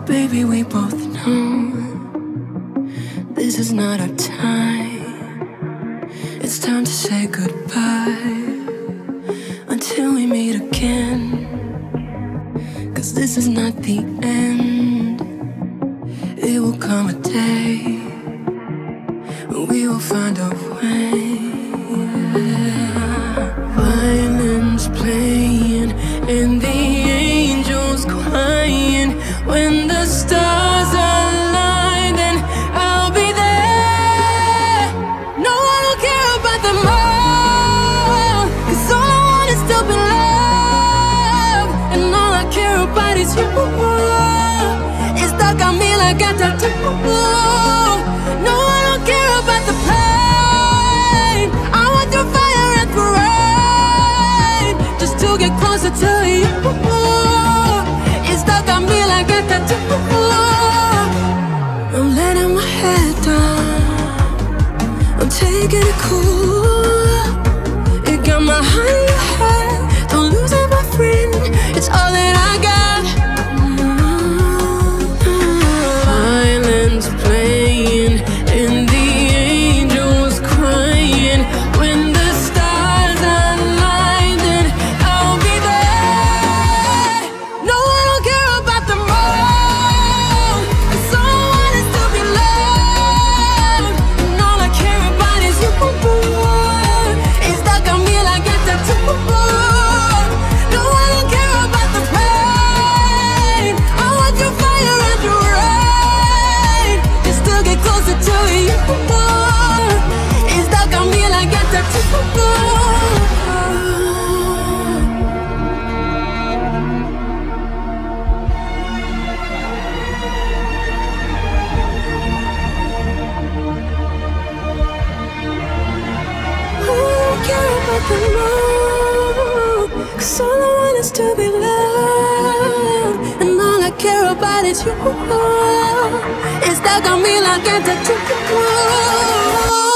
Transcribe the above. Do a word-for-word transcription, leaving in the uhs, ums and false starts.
Baby, we both know this is not our time. It's time to say goodbye until we meet again. 'Cause this is not the end. It will come a day when we will find a way. Violins playing and the angels crying. When the stars align, then I'll be there. No, I don't care about them all, 'cause all I want is to be loved. And all I care about is you. It's stuck on me like a tattoo. No, I don't care about the pain. I want through fire and through rain, just to get closer to you. It's stuck on me like a tattoo. I'm letting my head down, I'm taking it cool. It got my heart in your head, don't lose it, my friend. It's all that I got. Violins playing and the angels crying. When the stars align, then I'll be there. No, I don't care about them all, 'cause all I want is to be loved. And all I care about is you. It's stuck on me like a tattoo. No, I don't care about the pain. I want your fire and your rain, just to get closer to you. It's stuck on me like a tattoo. I don't care about them all, 'cause all I want is to be loved. And all I care about is you. It's stuck on me like a tattoo.